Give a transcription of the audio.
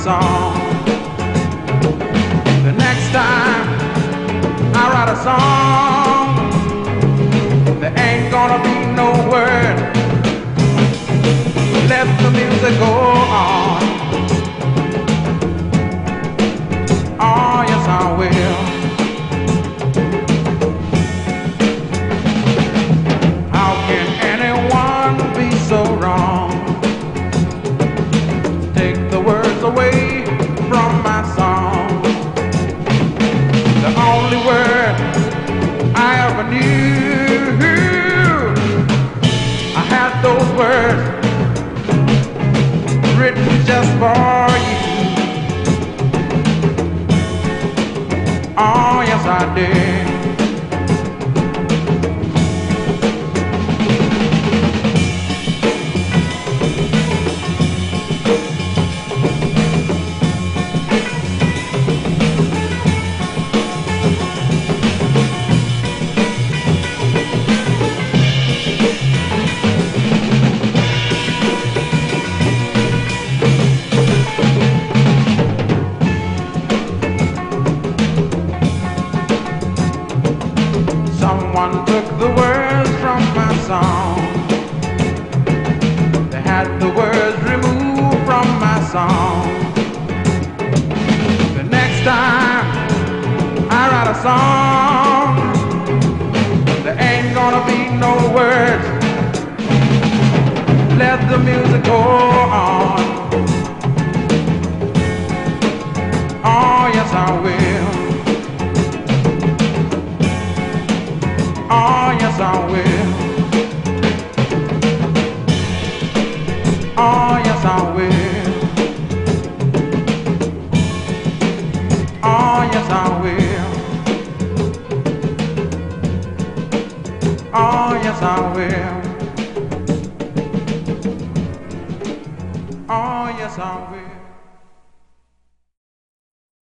song. The next time I write a song, there ain't gonna be no word. Let the music go on. Oh, yes, I will. How can anyone be so wrong? Take the words away from my song. The only word I ever knew, I had those words written just for you. Oh, yes, I did. Someone took the words from my song. They had the words removed from my song. The next time I write a song, there ain't gonna be no words. Let the music go on. Oh, yes, I will. Oh, yes, I will. Oh, yes, I will. Oh, yes, I will. Oh, yes, I will. Oh, yes, I will.